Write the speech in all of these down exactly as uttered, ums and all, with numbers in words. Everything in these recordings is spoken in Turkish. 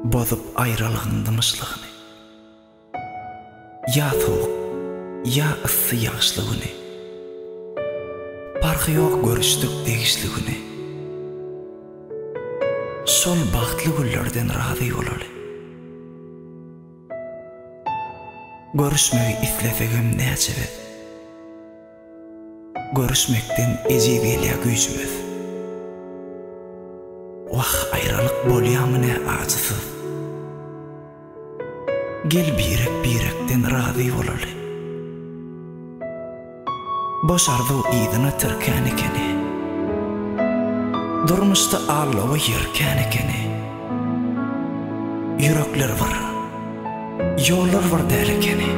bozup ayrılığındymışlygyny. Ya soğuk, ya ıssy ýaşlygyny. Parky ýok görüşdük degişligini. Sol bagtly güllerden razy bolaly. Görüşmegi isletegim näçe? Görüşmekden ejibelýä güýjmez. Wah aýralyk bolýarmyny açsyz. Gel birek birekden razy bolaly. Boşardı ýygyna türkän ekeni. Durmuşda allawa ýerkän ekeni. Yürekler var, ýollar var däl ekeni.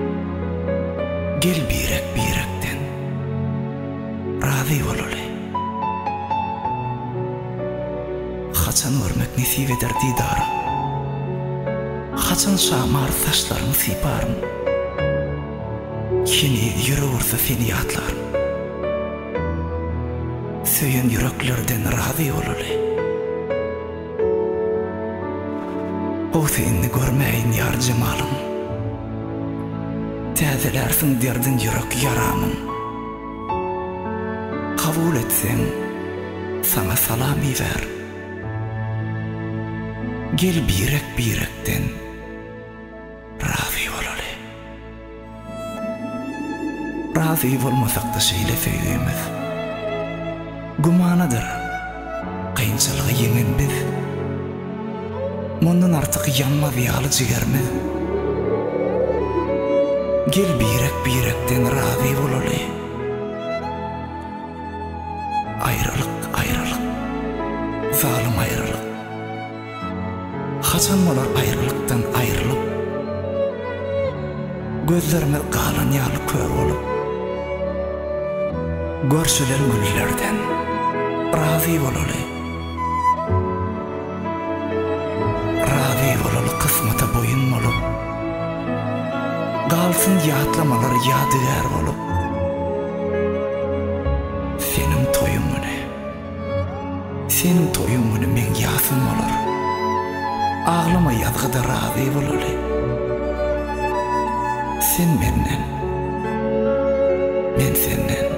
Gel birek birekden razy bolaly. Haçan görmek nesip eder didarym. Haçan şamar saçlaryny syparym. Kini yürü vursa seni atlar. Söyün yüreklerden razy bolaly. O seni görmeýin ýar jemalym. Täzelersiň derdin yürek yaramym. Kabul etseň sana salam ber. Gel birek birekden razy bolaly. Razy bolmasak da şeýle söýýämiz. Gumanadyr, kynçylygy ýeňen biz. Mundan artyk ýanmaz ýaly jigermiz. Gel birek birekden razy bolaly. Aýralyk, aýralyk, zalim aýralyk. Haçan bolar aýralykdan aýrylyp, gözlerime galan ýaly kör bolup, görşülen güllerden razy bolaly. Razy bolaly kysmata boyun bolup, galsyn ýatlamalar ýadygar bolup. Senin toyun mene, senin toyun mene men ýasym bolar. Ağlama ýazgyda razy bolaly. Sen menden, men senden.